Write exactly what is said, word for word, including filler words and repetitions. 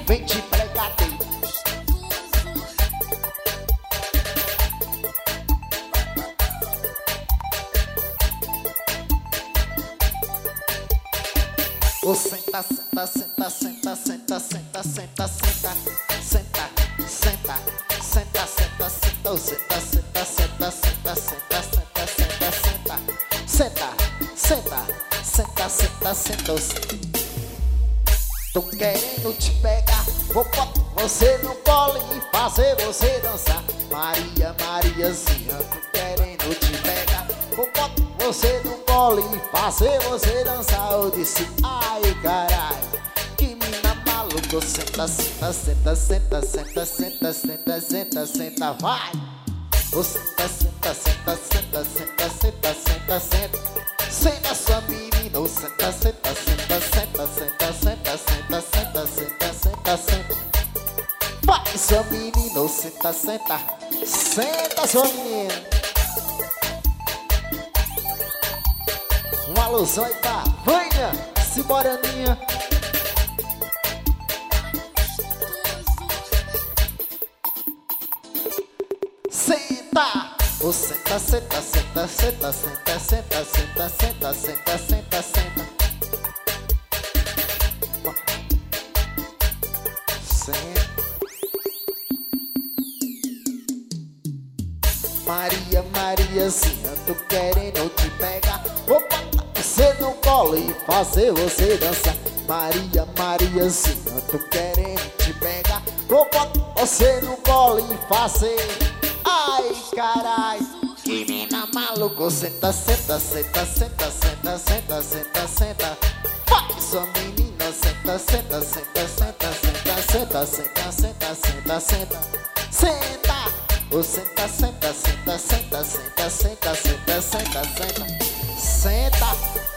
vem de brigadeiro. Oh, senta, senta, senta, senta, senta, senta, senta, senta, senta, senta, senta, senta, senta, oh, senta, senta, senta, senta, senta, senta, senta, senta, senta, senta, senta, senta, senta. Tô querendo te pegar, vou botar você no colo e fazer você dançar. Maria, Mariazinha, tô querendo te pegar, vou botar você no colo e fazer você dançar. Eu disse, ai caralho, que mina maluca. Senta, senta, senta, senta, senta, senta, senta, senta, senta, vai. Oh, senta, senta, senta, senta, senta, senta, senta, senta. Senta sua menina, oh, senta, senta, senta, senta, senta, senta, senta, senta, senta, senta, senta. Vai sua menina, oh, senta, senta, senta sua menina. Uma alusão aí pra Vânia Cimoraninha. Senta! Oh, senta, senta, senta, senta, senta, senta, senta, senta, senta, senta, senta. Senta. Maria, Mariazinha, tô querendo te pegar, vou botar você no colo e fazer você dançar. Maria, Mariazinha, tô querendo te pegar, vou botar você no colo e fazer. Ai, carai, que mina maluco. Senta, senta, senta, senta, senta, senta, senta, senta. Vai, sua menina, senta, senta, senta, senta, senta, senta, senta, senta, senta, senta, senta. Oh, senta, senta, senta, senta, senta, senta, senta, senta, senta, senta.